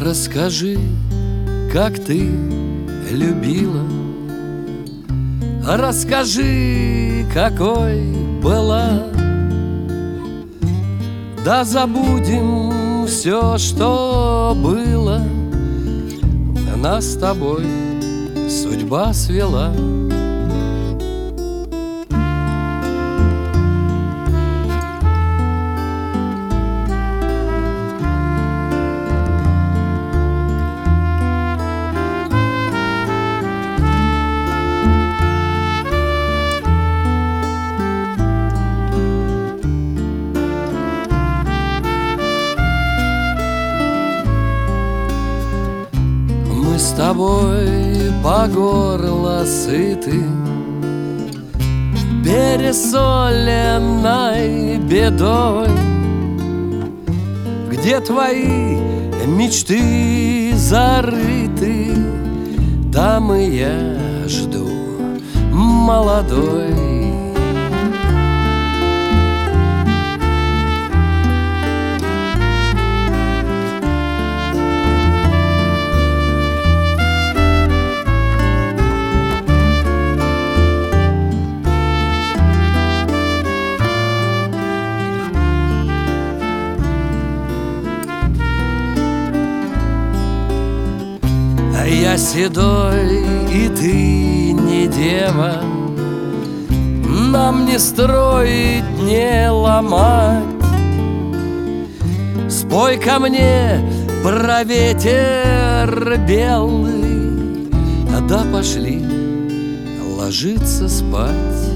Расскажи, как ты любила, расскажи, какой была. Да забудем все, что было, нас с тобой судьба свела. Мы с тобой по горло сыты пересоленной бедой. Где твои мечты зарыты, там и я жду молодой. Я седой, и ты не дева, нам не строить, не ломать. Спой ко мне про ветер белый, да пошли ложиться спать.